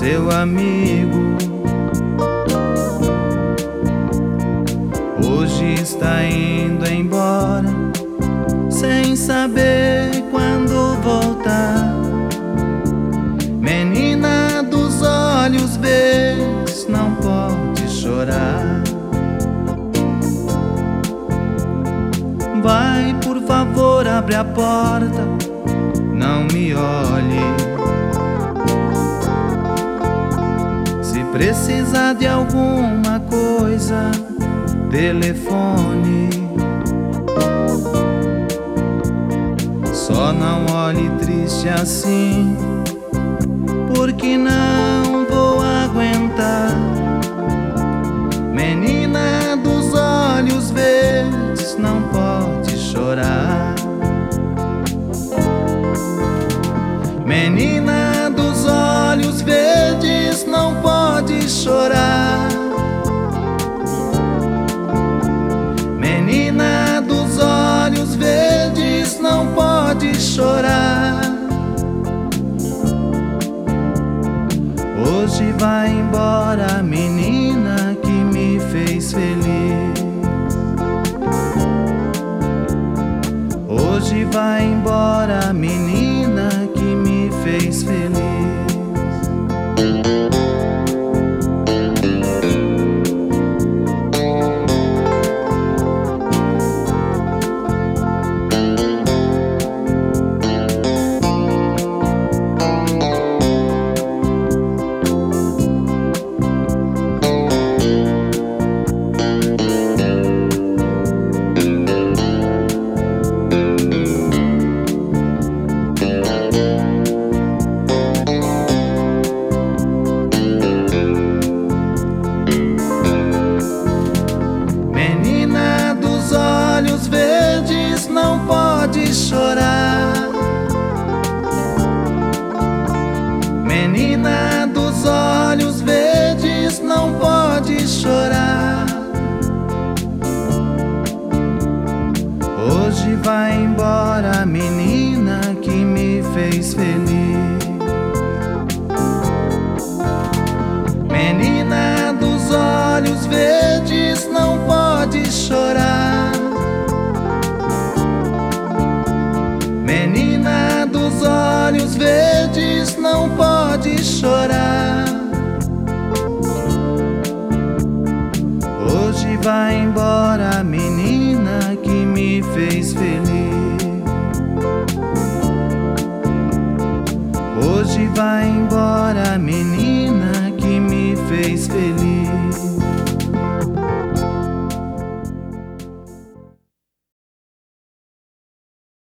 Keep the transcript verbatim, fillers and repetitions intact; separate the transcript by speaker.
Speaker 1: seu amigo. Hoje está indo embora, sem saber quando voltar. Menina dos olhos verdes, não pode chorar. Vai, por favor, abre a porta, não me olhe. Se precisar de alguma coisa, telefone. Só não olhe triste assim, porque não vou aguentar. Menina dos olhos verdes, não pode chorar. Menina dos olhos verdes, não pode chorar. Menina dos olhos verdes, não pode chorar. Hoje vai embora a menina que me fez feliz. Hoje vai embora a menina que me fez feliz. Não pode chorar. Menina dos olhos verdes, não pode chorar. Hoje vai embora a menina que me fez feliz. Menina dos olhos verdes, não pode chorar. Menina dos olhos verdes, não pode chorar. Hoje vai embora a menina que me fez feliz. Hoje vai embora a menina que me fez